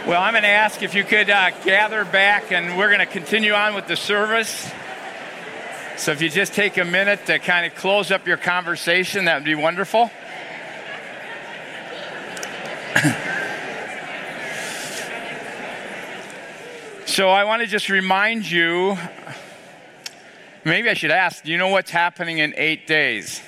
Well, I'm going to ask if you could gather back, and we're going to continue on with the service. So if you just take a minute to kind of close up your conversation, that would be wonderful. So I want to just remind you, maybe I should ask, do you know what's happening in 8 days?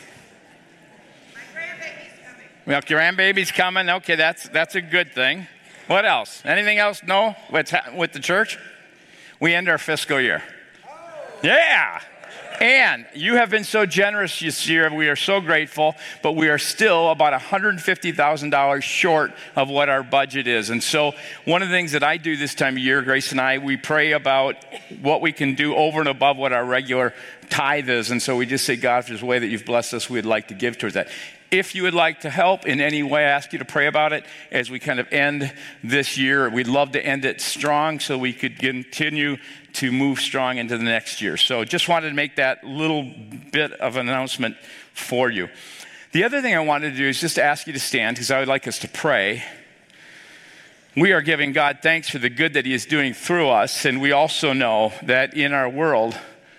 My grandbaby's coming. Well, grandbaby's coming. Okay, that's a good thing. What else? Anything else? No? What's with the church? We end our fiscal year. Yeah. And you have been so generous this year. We are so grateful, but we are still about $150,000 short of what our budget is. And so one of the things that I do this time of year, Grace and I, we pray about what we can do over and above what our regular tithe is. And so we just say, God, if there's a way that you've blessed us, we'd like to give towards that. If you would like to help in any way, I ask you to pray about it as we kind of end this year. We'd love to end it strong so we could continue to move strong into the next year. So just wanted to make that little bit of an announcement for you. The other thing I wanted to do is just ask you to stand because I would like us to pray. We are giving God thanks for the good that He is doing through us, and we also know that in our world,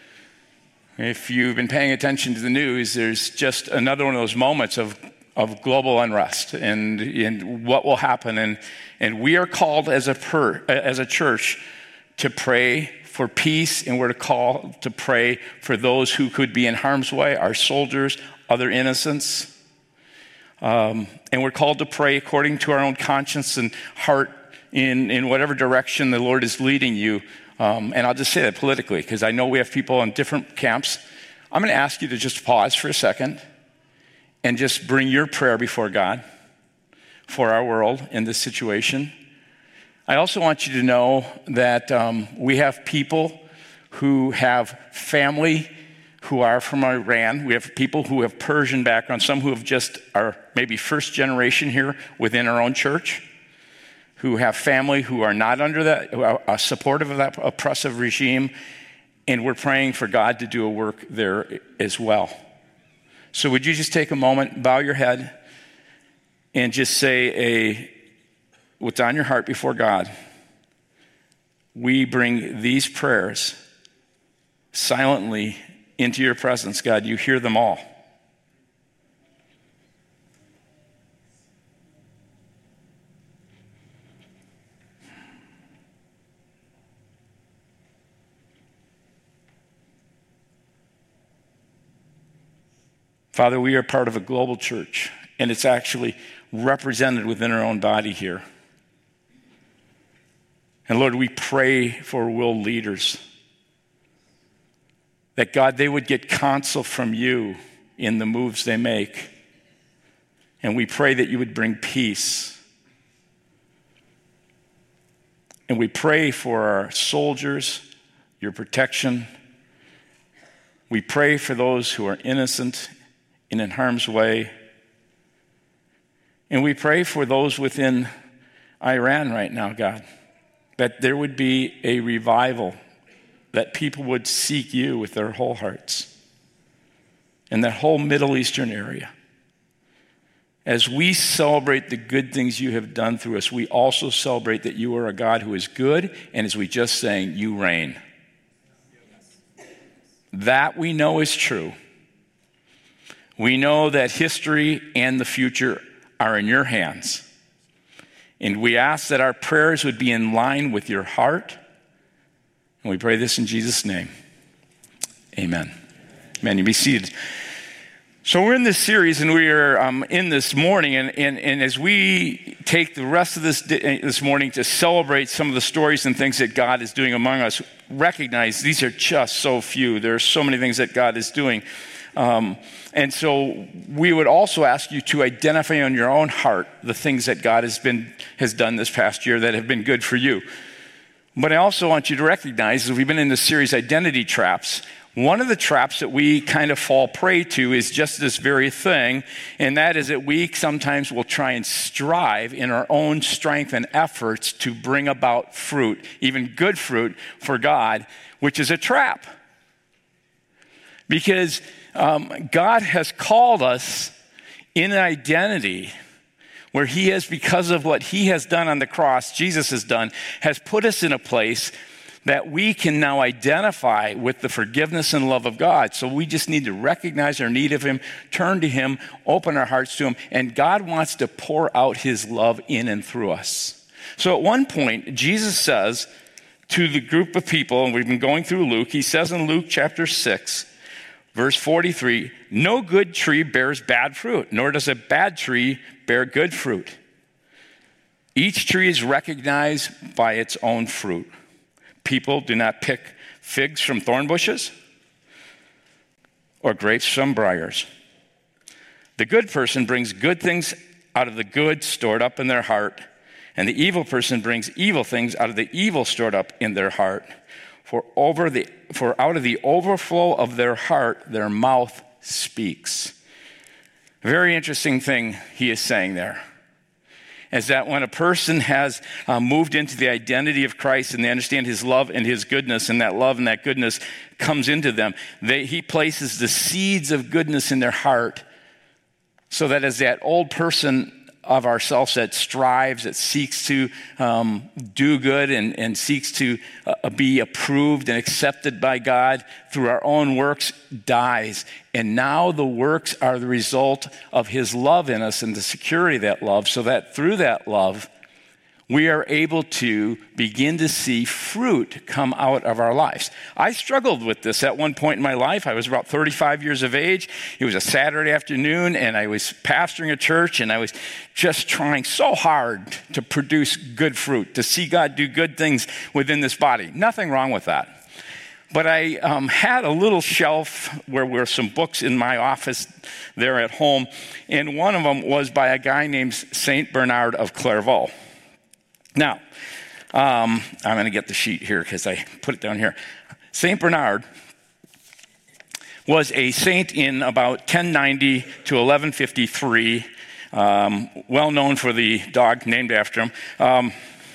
if you've been paying attention to the news, there's just another one of those moments of global unrest and what will happen. And we are called as a church to pray for peace, and we're called to pray for those who could be in harm's way, our soldiers, other innocents. And we're called to pray according to our own conscience and heart in whatever direction the Lord is leading you. And I'll just say that politically, because I know we have people in different camps. I'm going to ask you to just pause for a second and just bring your prayer before God for our world in this situation. I also want you to know that we have people who have family who are from Iran. We have people who have Persian background, some who have just are maybe first generation here within our own church, who have family who are not under that, who are supportive of that oppressive regime, and we're praying for God to do a work there as well. So would you just take a moment, bow your head, and just say what's on your heart before God. We bring these prayers silently into your presence, God. You hear them all. Father, we are part of a global church, and it's actually represented within our own body here. And Lord, we pray for world leaders, that God, they would get counsel from you in the moves they make. And we pray that you would bring peace. And we pray for our soldiers, your protection. We pray for those who are innocent and in harm's way. And we pray for those within Iran right now, God, that there would be a revival, that people would seek you with their whole hearts in that whole Middle Eastern area. As we celebrate the good things you have done through us, we also celebrate that you are a God who is good, and as we just sang, you reign. That we know is true. We know that history and the future are in your hands. And we ask that our prayers would be in line with your heart. And we pray this in Jesus' name. Amen. Amen. You be seated. So we're in this series, and we are in this morning. And as we take the rest of this morning to celebrate some of the stories and things that God is doing among us, recognize these are just so few. There are so many things that God is doing. And so we would also ask you to identify on your own heart the things that God has done this past year that have been good for you. But I also want you to recognize, as we've been in this series, Identity Traps, one of the traps that we kind of fall prey to is just this very thing, and that is that we sometimes will try and strive in our own strength and efforts to bring about fruit, even good fruit for God, which is a trap. Because God has called us in an identity where he has, because of what he has done on the cross, Jesus has done, has put us in a place that we can now identify with the forgiveness and love of God. So we just need to recognize our need of him, turn to him, open our hearts to him, and God wants to pour out his love in and through us. So at one point, Jesus says to the group of people, and we've been going through Luke, he says in Luke chapter 6, verse 43, no good tree bears bad fruit, nor does a bad tree bear good fruit. Each tree is recognized by its own fruit. People do not pick figs from thorn bushes or grapes from briars. The good person brings good things out of the good stored up in their heart, and the evil person brings evil things out of the evil stored up in their heart. For out of the overflow of their heart, their mouth speaks. A very interesting thing he is saying there is that when a person has moved into the identity of Christ and they understand his love and his goodness, and that love and that goodness comes into them, he places the seeds of goodness in their heart, so that as that old person of ourselves that strives, that seeks to do good and seeks to be approved and accepted by God through our own works, dies. And now the works are the result of his love in us and the security of that love, so that through that love, we are able to begin to see fruit come out of our lives. I struggled with this at one point in my life. I was about 35 years of age. It was a Saturday afternoon, and I was pastoring a church, and I was just trying so hard to produce good fruit, to see God do good things within this body. Nothing wrong with that. But I had a little shelf where were some books in my office there at home, and one of them was by a guy named St. Bernard of Clairvaux. Now, I'm going to get the sheet here because I put it down here. St. Bernard was a saint in about 1090 to 1153, well known for the dog named after him.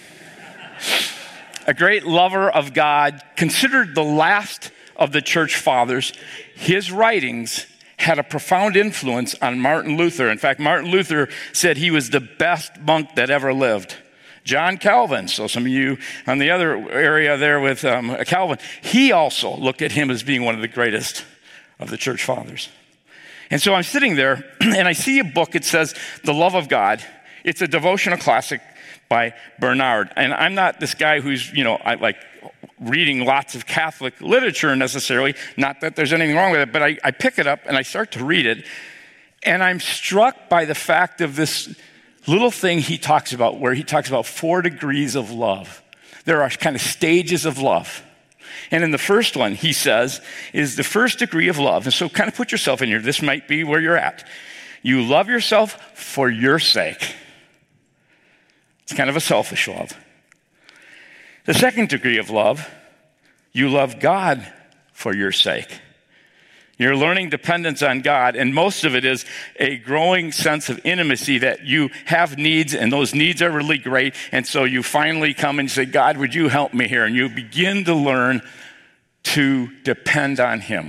A great lover of God, considered the last of the church fathers. His writings had a profound influence on Martin Luther. In fact, Martin Luther said he was the best monk that ever lived. John Calvin, so some of you on the other area there with Calvin, he also looked at him as being one of the greatest of the church fathers. And so I'm sitting there, and I see a book. It says, The Love of God. It's a devotional classic by Bernard. And I'm not this guy who's, I like reading lots of Catholic literature necessarily. Not that there's anything wrong with it, but I pick it up, and I start to read it. And I'm struck by the fact of this little thing he talks about, where he talks about 4 degrees of love. There are kind of stages of love. And in the first one, he says, is the first degree of love. And so kind of put yourself in here. This might be where you're at. You love yourself for your sake. It's kind of a selfish love. The second degree of love, you love God for your sake. You're learning dependence on God, and most of it is a growing sense of intimacy that you have needs, and those needs are really great, and so you finally come and say, God, would you help me here? And you begin to learn to depend on him.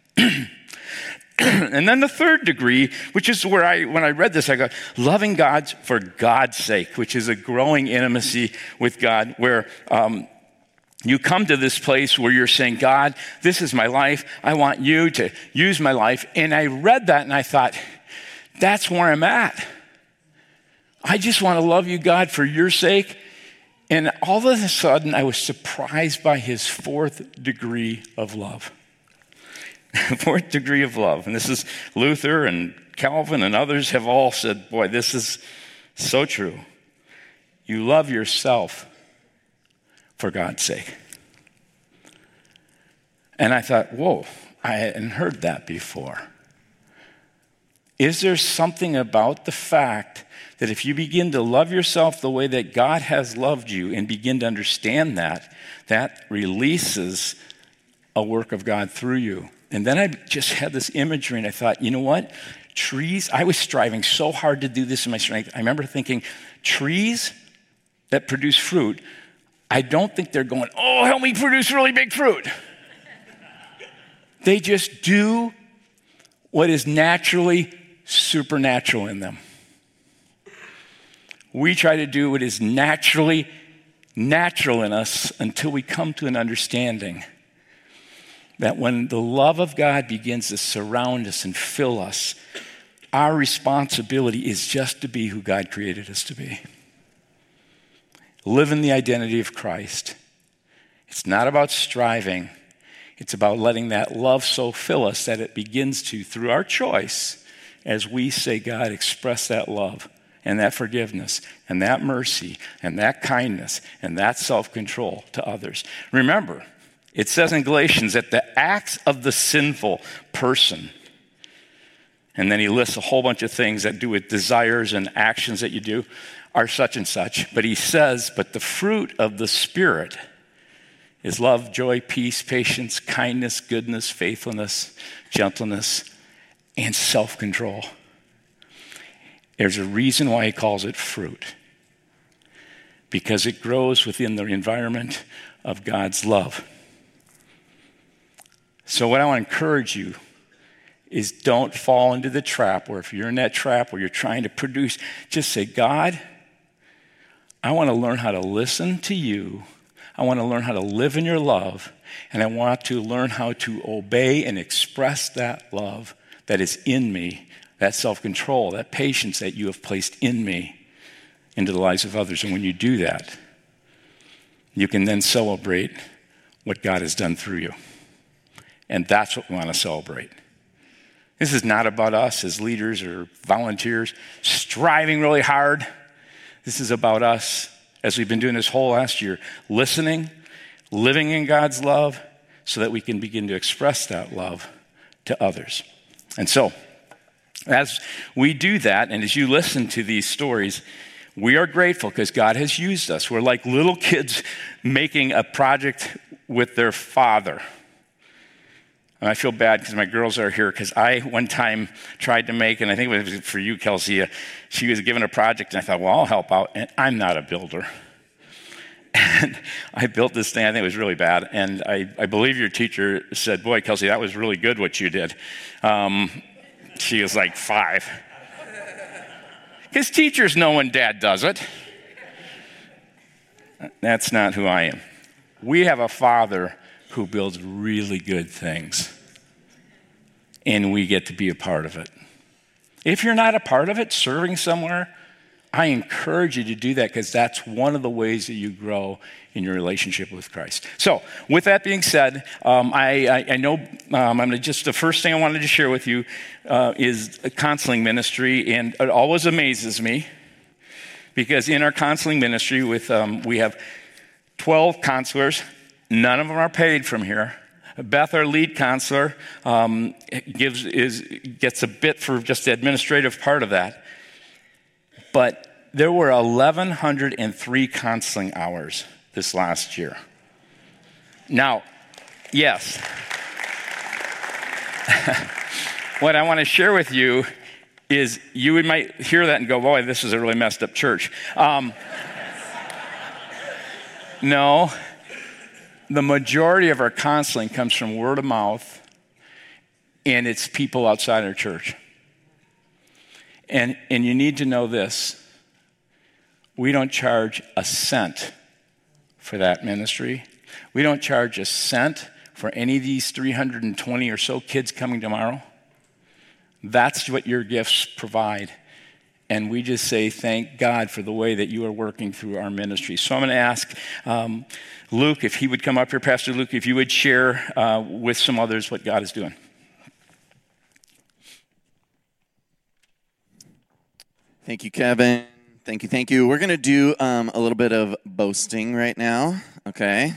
And then the third degree, which is where when I read this, I go, loving God for God's sake, which is a growing intimacy with God, where you come to this place where you're saying, God, this is my life. I want you to use my life. And I read that and I thought, that's where I'm at. I just want to love you, God, for your sake. And all of a sudden, I was surprised by his 4th degree of love. 4th degree of love. And this is Luther and Calvin and others have all said, boy, this is so true. You love yourself for God's sake. And I thought, whoa, I hadn't heard that before. Is there something about the fact that if you begin to love yourself the way that God has loved you and begin to understand that, that releases a work of God through you? And then I just had this imagery and I thought, you know what? Trees, I was striving so hard to do this in my strength. I remember thinking, trees that produce fruit, I don't think they're going, oh, help me produce really big fruit. They just do what is naturally supernatural in them. We try to do what is naturally natural in us until we come to an understanding that when the love of God begins to surround us and fill us, our responsibility is just to be who God created us to be. Live in the identity of Christ. It's not about striving. It's about letting that love so fill us that it begins to, through our choice, as we say, God, express that love and that forgiveness and that mercy and that kindness and that self-control to others. Remember, it says in Galatians that the acts of the sinful person, and then he lists a whole bunch of things that do with desires and actions that you do, are such and such. But he says, but the fruit of the Spirit is love, joy, peace, patience, kindness, goodness, faithfulness, gentleness, and self-control. There's a reason why he calls it fruit. Because it grows within the environment of God's love. So what I want to encourage you is don't fall into the trap where if you're in that trap where you're trying to produce, just say, God, I want to learn how to listen to you. I want to learn how to live in your love. And I want to learn how to obey and express that love that is in me, that self-control, that patience that you have placed in me into the lives of others. And when you do that, you can then celebrate what God has done through you. And that's what we want to celebrate. This is not about us as leaders or volunteers striving really hard. This is about us, as we've been doing this whole last year, listening, living in God's love so that we can begin to express that love to others. And so, as we do that, and as you listen to these stories, we are grateful because God has used us. We're like little kids making a project with their father. And I feel bad because my girls are here because I one time tried to make, and I think it was for you, Kelsey, she was given a project, and I thought, well, I'll help out, and I'm not a builder. And I built this thing, I think it was really bad, and I believe your teacher said, boy, Kelsey, that was really good what you did. She was like 5. Because teachers know when dad does it. That's not who I am. We have a father who builds really good things. And we get to be a part of it. If you're not a part of it, serving somewhere, I encourage you to do that because that's one of the ways that you grow in your relationship with Christ. So, with that being said, I know the first thing I wanted to share with you is a counseling ministry, and it always amazes me because in our counseling ministry, we have 12 counselors. None of them are paid from here. Beth, our lead counselor, gets a bit for just the administrative part of that. But there were 1,103 counseling hours this last year. Now, yes. What I want to share with you is you might hear that and go, boy, this is a really messed up church. No. The majority of our counseling comes from word of mouth, and it's people outside our church. And you need to know this. We don't charge a cent for that ministry. We don't charge a cent for any of these 320 or so kids coming tomorrow. That's what your gifts provide. And we just say, thank God for the way that you are working through our ministry. So I'm going to ask Luke, if he would come up here, Pastor Luke, if you would share with some others what God is doing. Thank you, Kevin. Thank you. We're going to do a little bit of boasting right now, okay?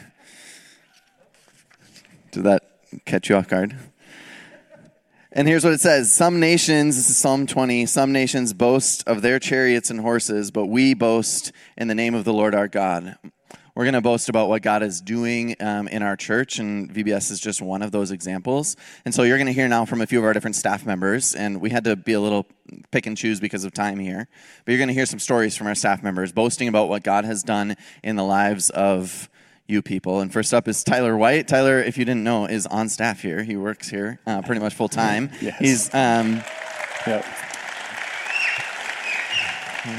Did that catch you off guard? And here's what it says. Some nations, this is Psalm 20, some nations boast of their chariots and horses, but we boast in the name of the Lord our God. We're going to boast about what God is doing in our church, and VBS is just one of those examples. And so you're going to hear now from a few of our different staff members, and we had to be a little pick and choose because of time here. But you're going to hear some stories from our staff members boasting about what God has done in the lives of you people. And first up is Tyler White. Tyler, if you didn't know, is on staff here. He works here pretty much full time. Yes. He's Yep.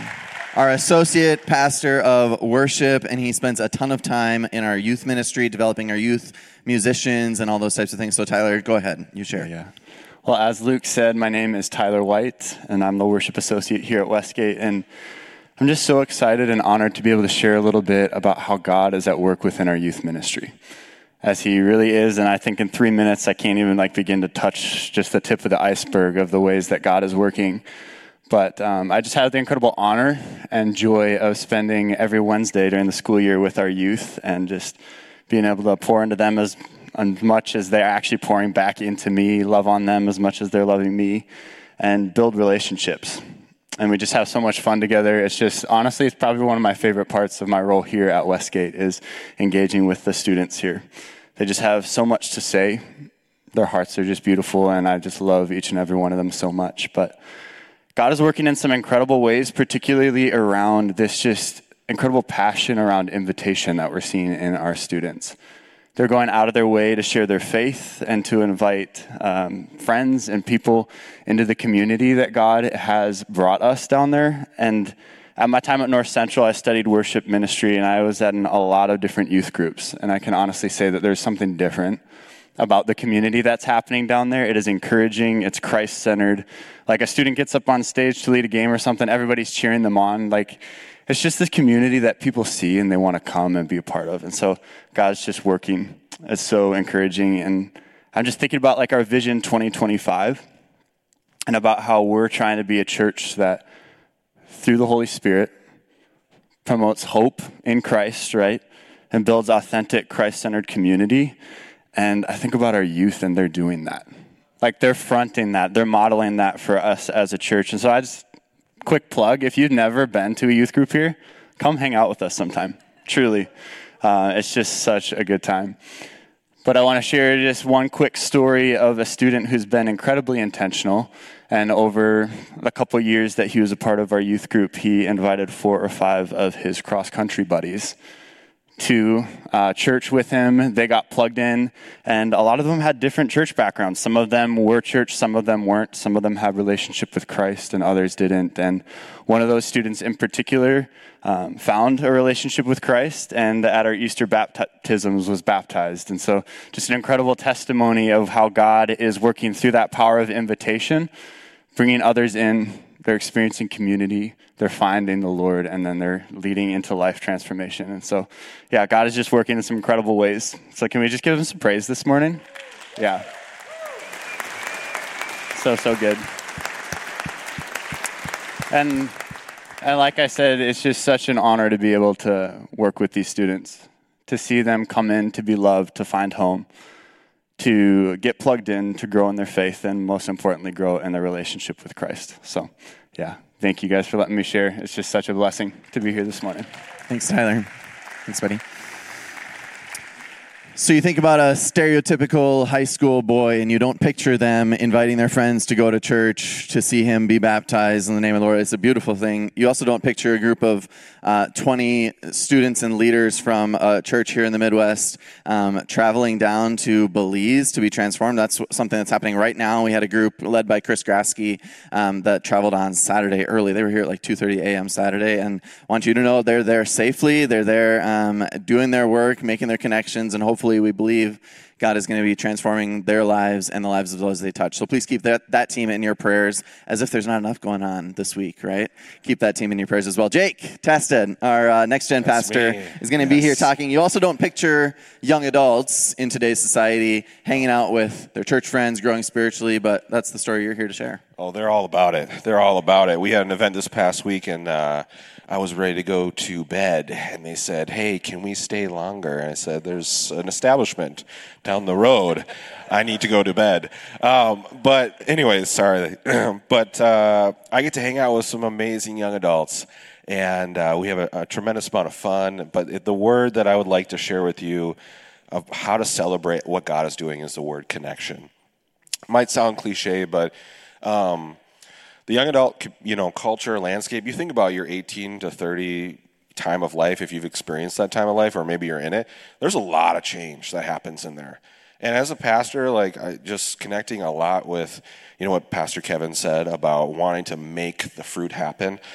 our associate pastor of worship, and he spends a ton of time in our youth ministry, developing our youth musicians and all those types of things. So Tyler, go ahead. You share. Yeah. Well, as Luke said, my name is Tyler White, and I'm the worship associate here at Westgate. And I'm just so excited and honored to be able to share a little bit about how God is at work within our youth ministry, as he really is. And I think in 3 minutes, I can't even begin to touch just the tip of the iceberg of the ways that God is working. But I just had the incredible honor and joy of spending every Wednesday during the school year with our youth and just being able to pour into them as much as they're actually pouring back into me, love on them as much as they're loving me, and build relationships. And we just have so much fun together. It's just, honestly, it's probably one of my favorite parts of my role here at Westgate is engaging with the students here. They just have so much to say. Their hearts are just beautiful, and I just love each and every one of them so much. But God is working in some incredible ways, particularly around this just incredible passion around invitation that we're seeing in our students. They're going out of their way to share their faith and to invite friends and people into the community that God has brought us down there. And at my time at North Central, I studied worship ministry, and I was in a lot of different youth groups. And I can honestly say that there's something different about the community that's happening down there. It is encouraging. It's Christ-centered. Like a student gets up on stage to lead a game or something, everybody's cheering them on. It's just this community that people see and they want to come and be a part of. And so God's just working. It's so encouraging. And I'm just thinking about our Vision 2025 and about how we're trying to be a church that through the Holy Spirit promotes hope in Christ, right? And builds authentic Christ-centered community. And I think about our youth, and they're doing that. They're fronting that. They're modeling that for us as a church. And so quick plug, if you've never been to a youth group here, come hang out with us sometime. Truly. It's just such a good time. But I want to share just one quick story of a student who's been incredibly intentional. And over a couple of years that he was a part of our youth group, he invited 4 or 5 of his cross-country buddies to church with him. They got plugged in, and a lot of them had different church backgrounds. Some of them were church, some of them weren't. Some of them had relationship with Christ, and others didn't. And one of those students in particular found a relationship with Christ, and at our Easter baptisms was baptized. And so just an incredible testimony of how God is working through that power of invitation, bringing others in. They're experiencing community, they're finding the Lord, and then they're leading into life transformation. And so, yeah, God is just working in some incredible ways. So can we just give him some praise this morning? Yeah. So good. And like I said, it's just such an honor to be able to work with these students, to see them come in, to be loved, to find home, to get plugged in, to grow in their faith, and most importantly, grow in their relationship with Christ. So, yeah, thank you guys for letting me share. It's just such a blessing to be here this morning. Thanks, Tyler. Thanks, buddy. So you think about a stereotypical high school boy, and you don't picture them inviting their friends to go to church to see him be baptized in the name of the Lord. It's a beautiful thing. You also don't picture a group of 20 students and leaders from a church here in the Midwest traveling down to Belize to be transformed. That's something that's happening right now. We had a group led by Chris Grasky that traveled on Saturday early. They were here at 2:30 a.m. Saturday, and I want you to know they're there safely. They're there doing their work, making their connections, and hopefully we believe God is going to be transforming their lives and the lives of those they touch. So please keep that team in your prayers, as if there's not enough going on this week, right? Keep that team in your prayers as well. Jake Tasted, our next-gen pastor, is going to be here talking. You also don't picture young adults in today's society hanging out with their church friends, growing spiritually, but that's the story you're here to share. Oh, they're all about it. They're all about it. We had an event this past week, and I was ready to go to bed, and they said, hey, can we stay longer? And I said, there's an establishment down the road. I need to go to bed. But anyways, sorry. But I get to hang out with some amazing young adults, and we have a tremendous amount of fun. But the word that I would like to share with you of how to celebrate what God is doing is the word connection. It might sound cliche, but the young adult, culture, landscape, you think about your 18 to 30 time of life, if you've experienced that time of life, or maybe you're in it, there's a lot of change that happens in there. And as a pastor, just connecting a lot with, what Pastor Kevin said about wanting to make the fruit happen.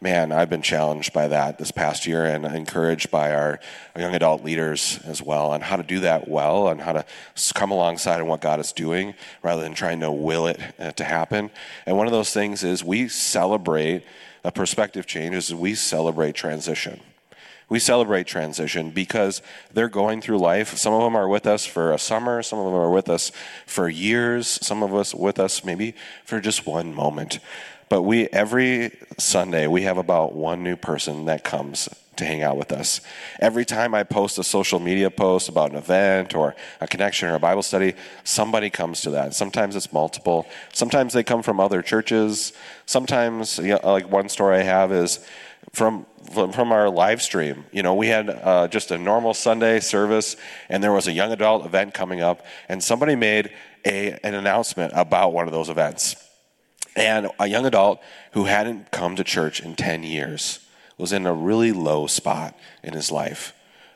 man, I've been challenged by that this past year and encouraged by our young adult leaders as well on how to do that well and how to come alongside of what God is doing rather than trying to will it to happen. And one of those things is we celebrate a perspective change, is we celebrate transition. We celebrate transition because they're going through life. Some of them are with us for a summer. Some of them are with us for years. Some of us with us maybe for just one moment. But every Sunday, we have about one new person that comes to hang out with us. Every time I post a social media post about an event or a connection or a Bible study, somebody comes to that. Sometimes it's multiple. Sometimes they come from other churches. Sometimes, like one story I have is from our live stream. We had just a normal Sunday service, and there was a young adult event coming up, and somebody made an announcement about one of those events. And a young adult who hadn't come to church in 10 years was in a really low spot in his life.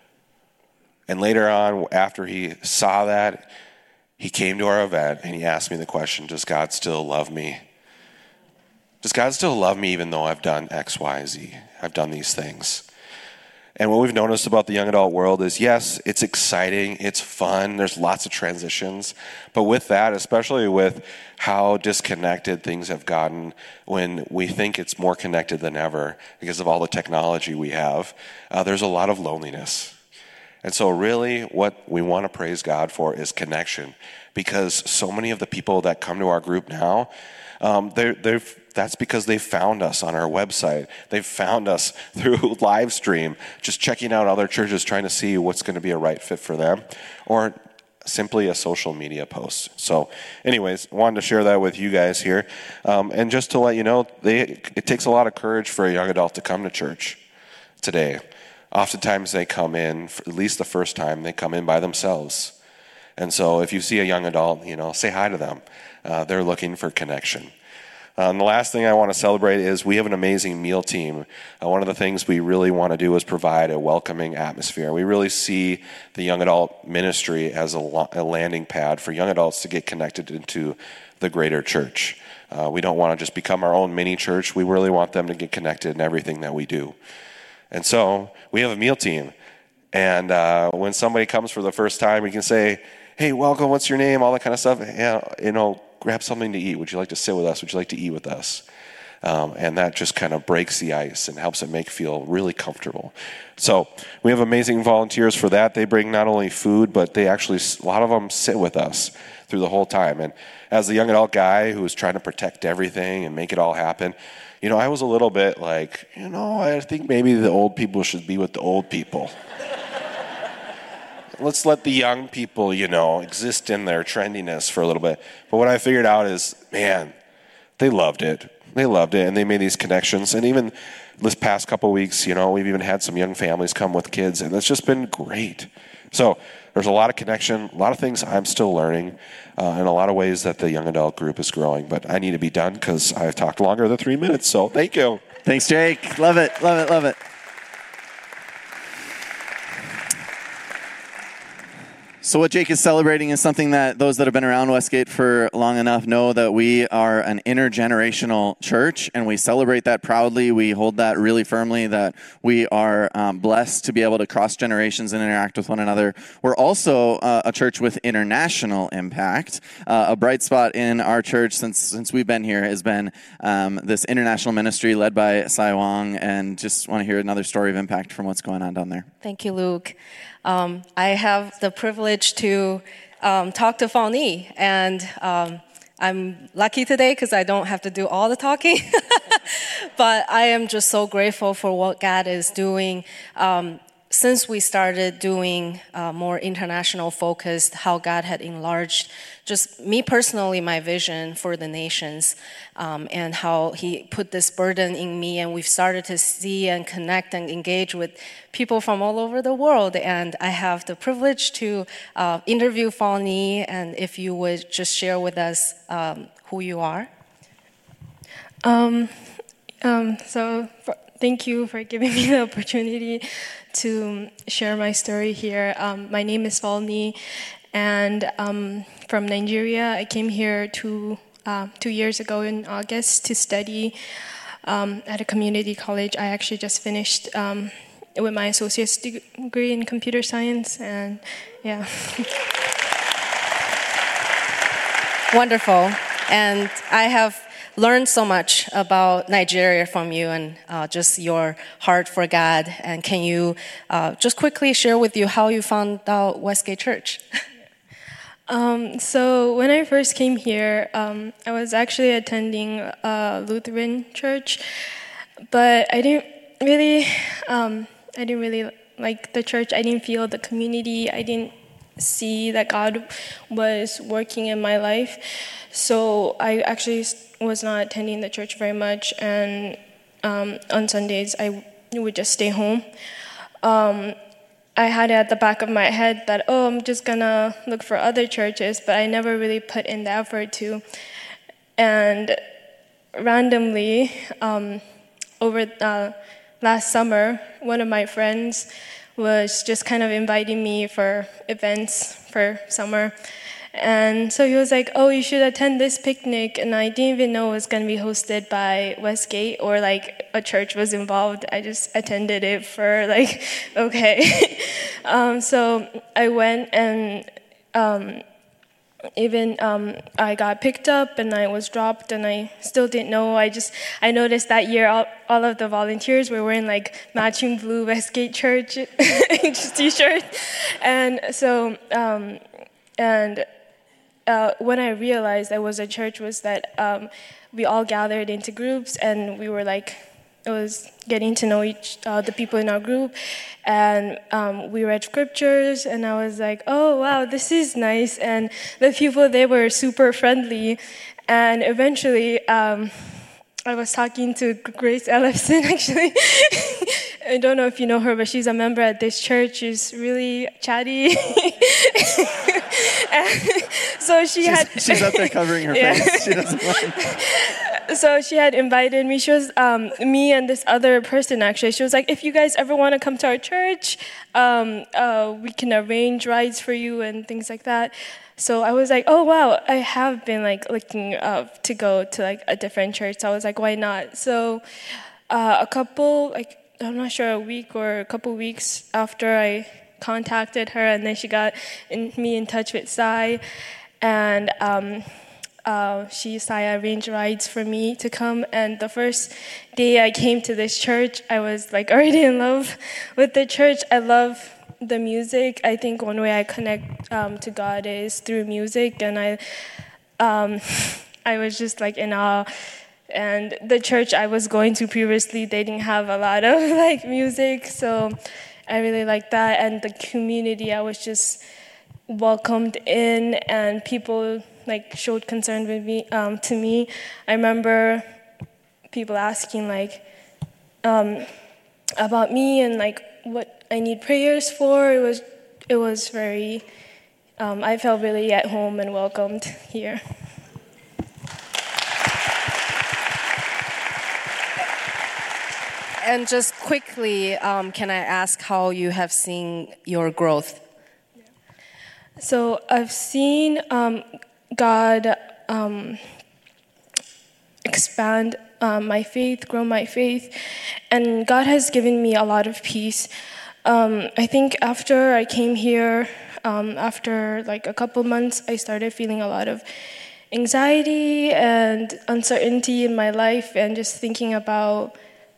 And later on, after he saw that, he came to our event and he asked me the question, does God still love me? Does God still love me even though I've done X, Y, Z? I've done these things. And what we've noticed about the young adult world is, yes, it's exciting, it's fun, there's lots of transitions. But with that, especially with how disconnected things have gotten when we think it's more connected than ever because of all the technology we have, there's a lot of loneliness. And so really what we want to praise God for is connection, because so many of the people that come to our group now, that's because they found us on our website. They've found us through live stream, just checking out other churches, trying to see what's going to be a right fit for them, or simply a social media post. So anyways, wanted to share that with you guys here. And just to let you know, it takes a lot of courage for a young adult to come to church today. Oftentimes they come in, at least the first time, they come in by themselves. And so if you see a young adult, say hi to them. They're looking for connection. And the last thing I want to celebrate is we have an amazing meal team. One of the things we really want to do is provide a welcoming atmosphere. We really see the young adult ministry as a landing pad for young adults to get connected into the greater church. We don't want to just become our own mini church. We really want them to get connected in everything that we do. And so we have a meal team. And when somebody comes for the first time, we can say, hey, welcome, what's your name, all that kind of stuff. Grab something to eat. Would you like to sit with us? Would you like to eat with us? And that just kind of breaks the ice and helps it make feel really comfortable. So we have amazing volunteers for that. They bring not only food, but they actually, a lot of them sit with us through the whole time. And as the young adult guy who was trying to protect everything and make it all happen, I was a little bit like, I think maybe the old people should be with the old people. Let's let the young people, exist in their trendiness for a little bit. But what I figured out is, man, they loved it. They loved it, and they made these connections. And even this past couple of weeks, we've even had some young families come with kids, and it's just been great. So there's a lot of connection, a lot of things I'm still learning, and a lot of ways that the young adult group is growing. But I need to be done because I've talked longer than 3 minutes, so thank you. Thanks, Jake. Love it, love it, love it. So what Jake is celebrating is something that those that have been around Westgate for long enough know, that we are an intergenerational church, and we celebrate that proudly. We hold that really firmly, that we are blessed to be able to cross generations and interact with one another. We're also a church with international impact. A bright spot in our church since we've been here has been this international ministry led by Sai Wong, and just want to hear another story of impact from what's going on down there. Thank you, Luke. I have the privilege to talk to Phong Nhi, and I'm lucky today because I don't have to do all the talking. But I am just so grateful for what God is doing. Since we started doing more international focused, how God had enlarged just me personally, my vision for the nations, and how he put this burden in me, and we've started to see and connect and engage with people from all over the world. And I have the privilege to interview Phong Nhi, and if you would just share with us who you are. Thank you for giving me the opportunity to share my story here. My name is Phong Nhi, and from Nigeria. I came here 2 years ago in August to study at a community college. I actually just finished with my associate's degree in computer science, and yeah. Wonderful. And I have learned so much about Nigeria from you and just your heart for God. And can you just quickly share with you how you found out Westgate Church? So when I first came here, I was actually attending a Lutheran church, but I didn't really like the church. I didn't feel the community. I didn't see that God was working in my life. So I actually was not attending the church very much, and on Sundays I would just stay home. I had it at the back of my head that, I'm just gonna look for other churches, but I never really put in the effort to. And randomly, over last summer, one of my friends was just kind of inviting me for events for summer. And so he was like, you should attend this picnic. And I didn't even know it was going to be hosted by Westgate or like a church was involved. I just attended it for like, okay. So I went, and I got picked up and I was dropped, and I still didn't know. I noticed that year all of the volunteers were wearing like matching blue Westgate Church t-shirt. And so, when I realized there was a church was that we all gathered into groups, and we were like, it was getting to know the people in our group, and we read scriptures, and I was like, oh wow, this is nice, and the people, they were super friendly, and eventually I was talking to Grace Ellison, actually. I don't know if you know her, but she's a member at this church. She's really chatty. So she's up there covering her face. She doesn't mind. So she had invited me. She was me and this other person, actually. She was like, if you guys ever want to come to our church, we can arrange rides for you and things like that. So I was like, oh wow, I have been like looking to go to like a different church. So I was like, why not? So a week or a couple weeks after I contacted her, and then she got me in touch with Sai, and Sai arranged rides for me to come. And the first day I came to this church, I was like already in love with the church. I love the music. I think one way I connect to God is through music, and I was just like in awe. And the church I was going to previously, they didn't have a lot of like music, so I really liked that. And the community, I was just welcomed in, and people like showed concern with me to me. I remember people asking like about me and like what I need prayers for. It was very. I felt really at home and welcomed here. And just quickly, can I ask how you have seen your growth? So I've seen God expand my faith, grow my faith, and God has given me a lot of peace. I think after I came here, after like a couple months, I started feeling a lot of anxiety and uncertainty in my life, and just thinking about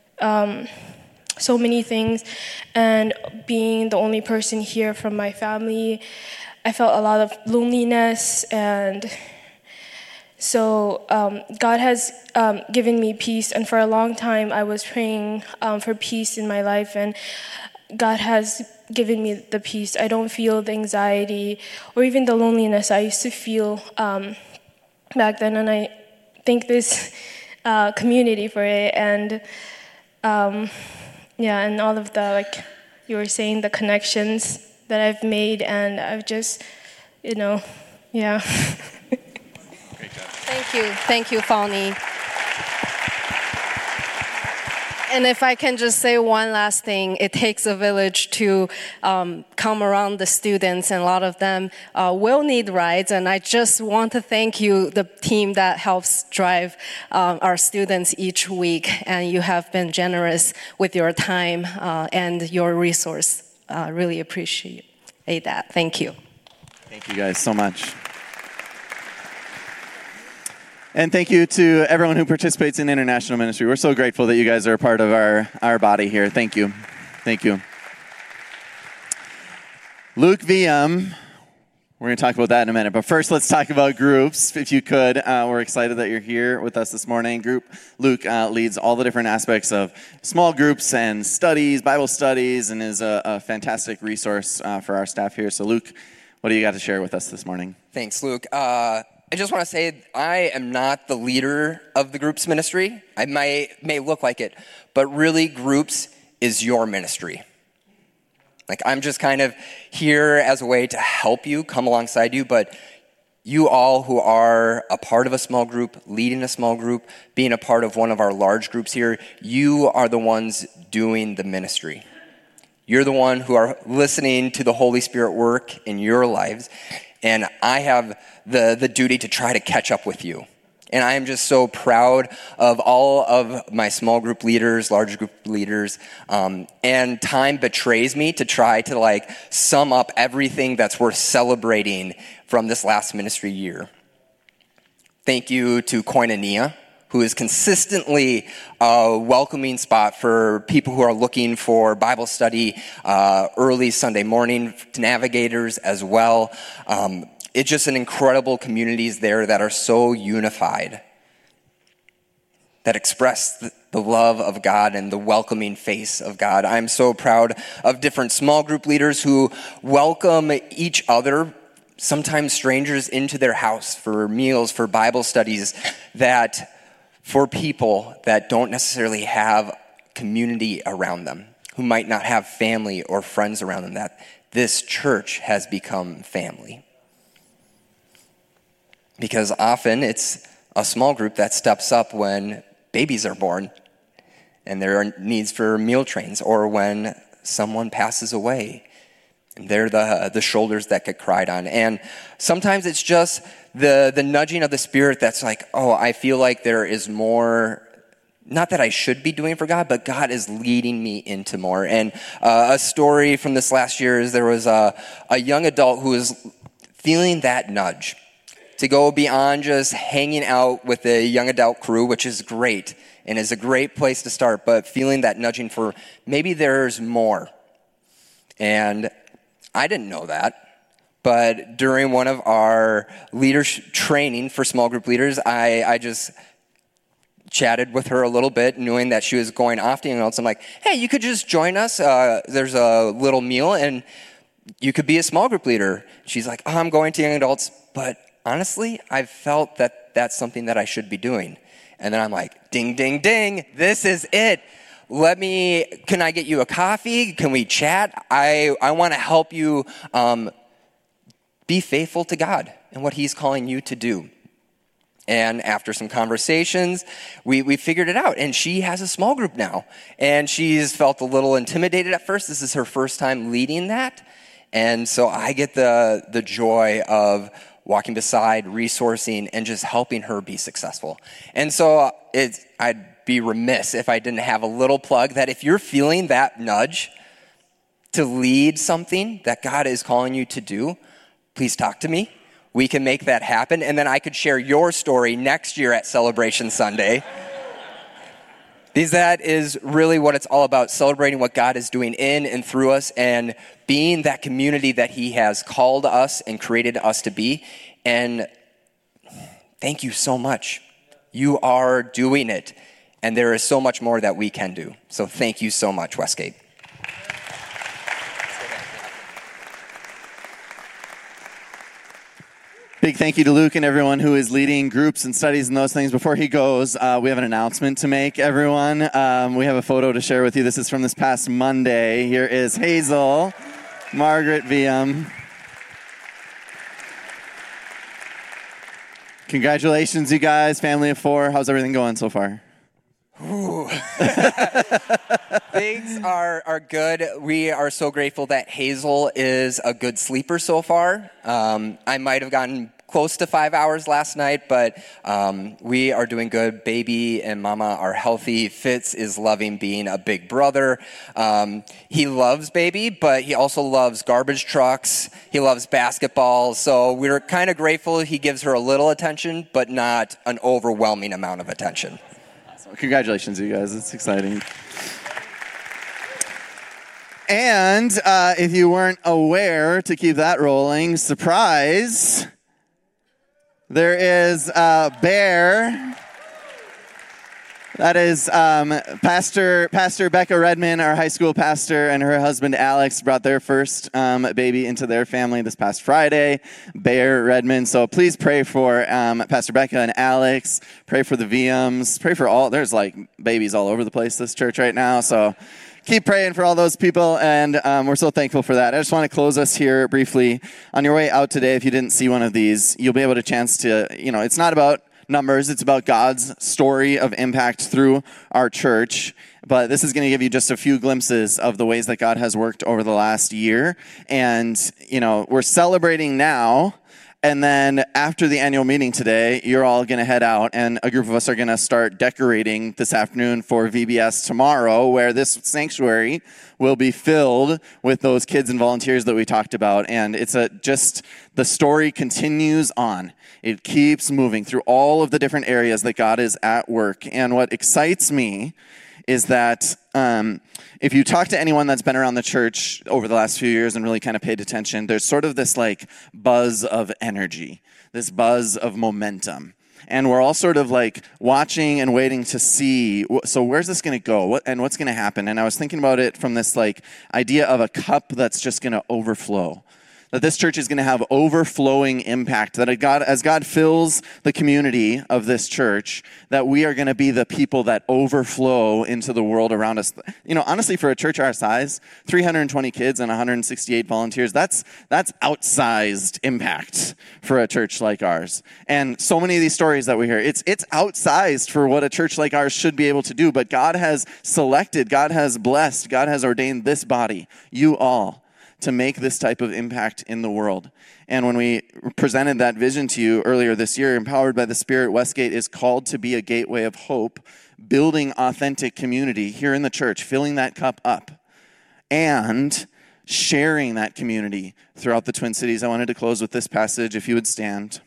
so many things, and being the only person here from my family, I felt a lot of loneliness. And so God has given me peace, and for a long time I was praying for peace in my life, and God has given me the peace. I don't feel the anxiety or even the loneliness I used to feel back then, and I thank this community for it. And and all of the, like you were saying, the connections that I've made, and I've just, Great job. Thank you, Fani. And if I can just say one last thing, it takes a village to come around the students, and a lot of them will need rides. And I just want to thank you, the team that helps drive our students each week. And you have been generous with your time and your resource. Really appreciate that. Thank you. Thank you guys so much. And thank you to everyone who participates in international ministry. We're so grateful that you guys are a part of our body here. Thank you. Thank you. Luke VM, we're going to talk about that in a minute. But first, let's talk about groups, if you could. We're excited that you're here with us this morning. Luke leads all the different aspects of small groups and studies, Bible studies, and is a fantastic resource for our staff here. So Luke, what do you got to share with us this morning? Thanks, Luke. I just want to say I am not the leader of the groups ministry. I may look like it, but really groups is your ministry. Like, I'm just kind of here as a way to help you, come alongside you, but you all who are a part of a small group, leading a small group, being a part of one of our large groups here, you are the ones doing the ministry. You're the one who are listening to the Holy Spirit work in your lives. And I have the duty to try to catch up with you. And I am just so proud of all of my small group leaders, large group leaders. And time betrays me to try to sum up everything that's worth celebrating from this last ministry year. Thank you to Koinonia, who is consistently a welcoming spot for people who are looking for Bible study early Sunday morning, navigators as well. It's just an incredible communities there that are so unified, that express the love of God and the welcoming face of God. I'm so proud of different small group leaders who welcome each other, sometimes strangers, into their house for meals, for Bible studies, that for people that don't necessarily have community around them, who might not have family or friends around them, that this church has become family. Because often it's a small group that steps up when babies are born and there are needs for meal trains, or when someone passes away and they're the shoulders that get cried on. And sometimes it's just the nudging of the Spirit that's like, oh, I feel like there is more, not that I should be doing for God, but God is leading me into more. And a story from this last year is there was a young adult who was feeling that nudge to go beyond just hanging out with the young adult crew, which is great and is a great place to start, but feeling that nudging for maybe there's more. And I didn't know that, but during one of our leadership training for small group leaders, I just chatted with her a little bit, knowing that she was going off to young adults. I'm like, hey, you could just join us. There's a little meal, and you could be a small group leader. She's like, oh, I'm going to young adults, but honestly, I've felt that that's something that I should be doing. And then I'm like, ding, ding, ding, this is it. Can I get you a coffee? Can we chat? I want to help you be faithful to God and what He's calling you to do. And after some conversations, we figured it out. And she has a small group now. And she's felt a little intimidated at first. This is her first time leading that. And so I get the joy of walking beside, resourcing, and just helping her be successful. And so I'd be remiss if I didn't have a little plug that if you're feeling that nudge to lead something that God is calling you to do, please talk to me. We can make that happen. And then I could share your story next year at Celebration Sunday. Because that is really what it's all about, celebrating what God is doing in and through us and being that community that He has called us and created us to be. And thank you so much. You are doing it. And there is so much more that we can do. So thank you so much, Westgate. Big thank you to Luke and everyone who is leading groups and studies and those things. Before he goes, we have an announcement to make, everyone. We have a photo to share with you. This is from this past Monday. Here is Hazel, Margaret VM. Congratulations, you guys, family of 4. How's everything going so far? Ooh. Things are good. We are so grateful that Hazel is a good sleeper so far. I might have gotten close to 5 hours last night, but we are doing good. Baby and mama are healthy. Fitz is loving being a big brother. He loves baby, but he also loves garbage trucks. He loves basketball. So we're kind of grateful he gives her a little attention, but not an overwhelming amount of attention. So congratulations, you guys. It's exciting. And if you weren't aware, to keep that rolling, surprise, there is Bear. That is Pastor Becca Redman, our high school pastor, and her husband Alex brought their first baby into their family this past Friday, Bear Redman. So please pray for Pastor Becca and Alex. Pray for the VMs. Pray for all. There's like babies all over the place this church right now. So keep praying for all those people, and we're so thankful for that. I just want to close us here briefly. On your way out today, if you didn't see one of these, you'll be able to chance to, it's not about numbers, it's about God's story of impact through our church. But this is going to give you just a few glimpses of the ways that God has worked over the last year. And, we're celebrating now. And then after the annual meeting today, you're all going to head out, and a group of us are going to start decorating this afternoon for VBS tomorrow, where this sanctuary will be filled with those kids and volunteers that we talked about. And it's just the story continues on. It keeps moving through all of the different areas that God is at work. And what excites me is that if you talk to anyone that's been around the church over the last few years and really kind of paid attention, there's sort of this like buzz of energy, this buzz of momentum. And we're all sort of like watching and waiting to see, so where's this going to go and what's going to happen? And I was thinking about it from this like idea of a cup that's just going to overflow. That this church is going to have overflowing impact, that as God fills the community of this church, that we are going to be the people that overflow into the world around us. Honestly, for a church our size, 320 kids and 168 volunteers, that's outsized impact for a church like ours. And so many of these stories that we hear, it's outsized for what a church like ours should be able to do, but God has selected, God has blessed, God has ordained this body, you all, to make this type of impact in the world. And when we presented that vision to you earlier this year, empowered by the Spirit, Westgate is called to be a gateway of hope, building authentic community here in the church, filling that cup up, and sharing that community throughout the Twin Cities. I wanted to close with this passage, if you would stand.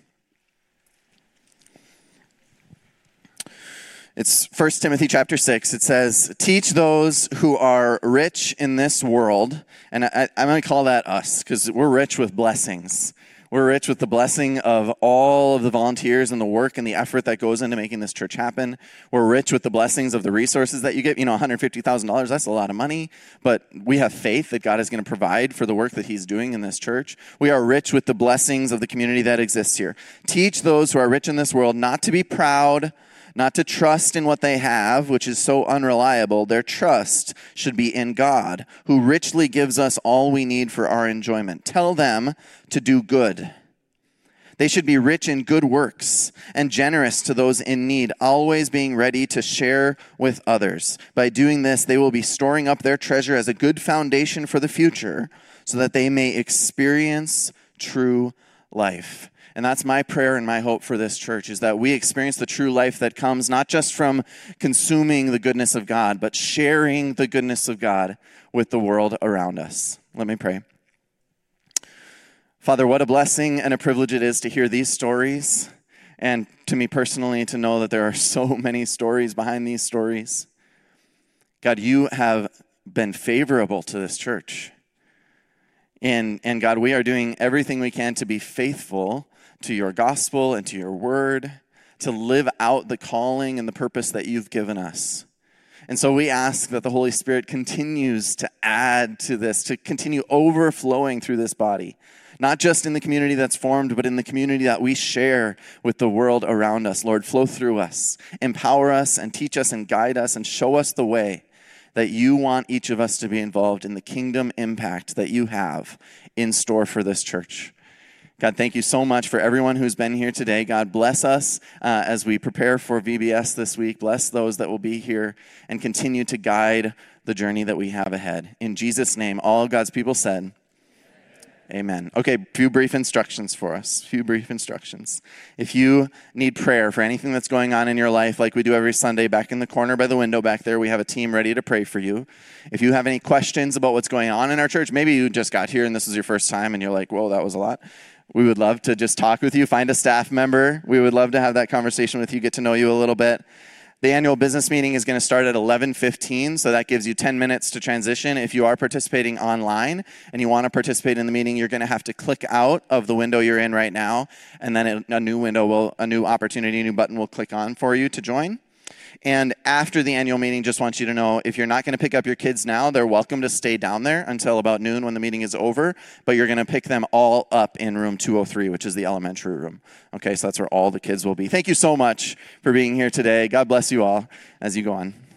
It's 1 Timothy chapter 6. It says, teach those who are rich in this world. And I'm going to call that us, because we're rich with blessings. We're rich with the blessing of all of the volunteers and the work and the effort that goes into making this church happen. We're rich with the blessings of the resources that you get. $150,000, that's a lot of money. But we have faith that God is going to provide for the work that he's doing in this church. We are rich with the blessings of the community that exists here. Teach those who are rich in this world not to be proud, not to trust in what they have, which is so unreliable. Their trust should be in God, who richly gives us all we need for our enjoyment. Tell them to do good. They should be rich in good works and generous to those in need, always being ready to share with others. By doing this, they will be storing up their treasure as a good foundation for the future, so that they may experience true life. And that's my prayer and my hope for this church, is that we experience the true life that comes not just from consuming the goodness of God, but sharing the goodness of God with the world around us. Let me pray. Father, what a blessing and a privilege it is to hear these stories, and to me personally to know that there are so many stories behind these stories. God, you have been favorable to this church. And God, we are doing everything we can to be faithful to your gospel and to your word, to live out the calling and the purpose that you've given us. And so we ask that the Holy Spirit continues to add to this, to continue overflowing through this body, not just in the community that's formed, but in the community that we share with the world around us. Lord, flow through us, empower us, and teach us and guide us and show us the way that you want each of us to be involved in the kingdom impact that you have in store for this church. God, thank you so much for everyone who's been here today. God, bless us as we prepare for VBS this week. Bless those that will be here and continue to guide the journey that we have ahead. In Jesus' name, all God's people said, amen. Okay, few brief instructions for us. Few brief instructions. If you need prayer for anything that's going on in your life, like we do every Sunday, back in the corner by the window back there, we have a team ready to pray for you. If you have any questions about what's going on in our church, maybe you just got here and this is your first time and you're like, whoa, that was a lot. We would love to just talk with you. Find a staff member. We would love to have that conversation with you, get to know you a little bit. The annual business meeting is going to start at 11:15, so that gives you 10 minutes to transition. If you are participating online and you want to participate in the meeting, you're going to have to click out of the window you're in right now, and then a new opportunity, a new button will click on for you to join. And after the annual meeting, just want you to know, if you're not going to pick up your kids now, they're welcome to stay down there until about noon when the meeting is over, but you're going to pick them all up in room 203, which is the elementary room. Okay, so that's where all the kids will be. Thank you so much for being here today. God bless you all as you go on.